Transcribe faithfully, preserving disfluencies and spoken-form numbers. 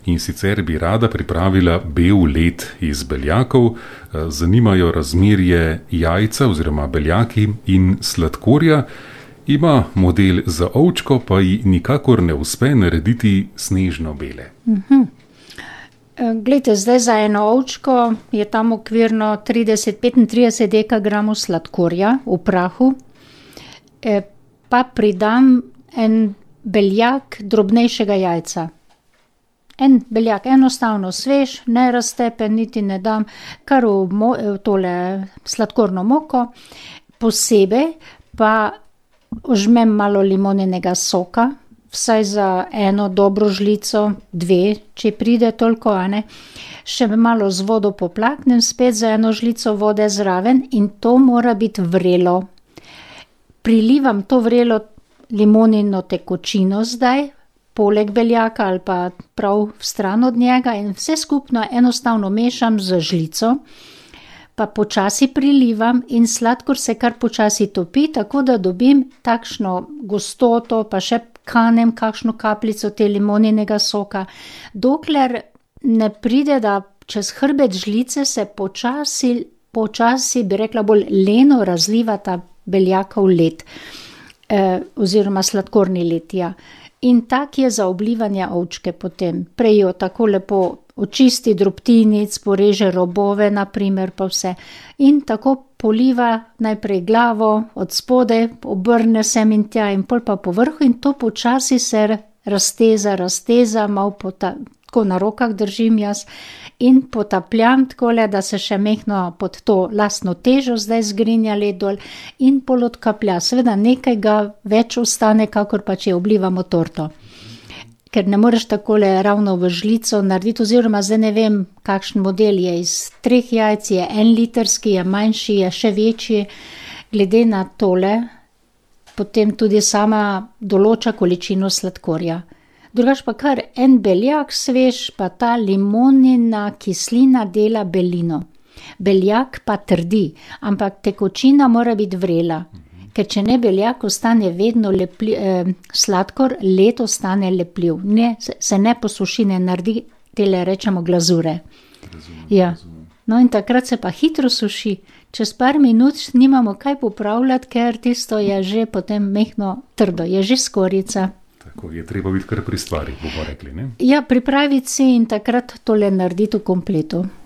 in sicer bi rada pripravila bel led iz beljakov. Zanimajo razmerje jajca oziroma beljaki in sladkorja. Ima model za ovčko, pa ji nikakor ne uspe narediti snežno bele. Mhm. Glejte, zdaj za eno ovčko je tam okvirno trideset do petintrideset dekagramov sladkorja v prahu, pa pridam en beljak drobnejšega jajca. En beljak, enostavno svež, ne raztepen, niti ne dam, kar v mo- v tole sladkorno moko, posebej pa ožmem malo limoninega soka, vsaj za eno dobro žlico, dve, če pride toliko, a ne. Še malo z vodo poplaknem, spet za eno žlico vode zraven in to mora biti vrelo. Prilivam to vrelo limonino tekočino zdaj, poleg beljaka ali pa prav vstran od njega in vse skupno enostavno mešam z žlico, pa počasi prilivam in sladkor se kar počasi topi, tako da dobim takšno gostoto, pa še kanem kakšno kapljico te limoninega soka. Dokler ne pride, da čez hrbet žlice se počasi, počasi, bi rekla, bolj leno razliva ta beljakov led, eh, oziroma sladkorni led, ja. In tak je za oblivanje ovčke potem. Prej jo tako lepo očisti drobtinic, poreže robove, na primer, pa vse. In tako poliva najprej glavo od spodaj, obrne sem in tja in pol pa po vrhu in to počasi se razteza, razteza, malo pota, tako na rokah držim jaz in potapljam takole, da se še mehno pod to lastno težo zdaj zgrinja led dol in pol odkaplja. Seveda nekaj ga več ostane, kakor pa če oblivamo torto. Ker ne moreš takole ravno v žlico narediti, oziroma zdaj ne vem, kakšen model je iz treh jajc, je en litrski, je manjši, je še večji. Glede na tole, potem tudi sama določa količino sladkorja. Drugač pa kar en beljak svež, pa ta limonina kislina dela belino. Beljak pa trdi, ampak tekočina mora biti vrela. Ker če ne, beljak ostane vedno lepli, eh, sladkor, led ostane lepljiv. Ne, se ne posuši, ne naredi, tele rečemo glazure. Razumem, Ja. razumem. No in takrat se pa hitro suši. Čez par minut nimamo kaj popravljati, ker tisto je že potem mehno trdo, je že skorjica. Tako je treba biti kar pri stvari, bomo rekli, ne? Ja, pripraviti si in takrat tole narediti v kompletu.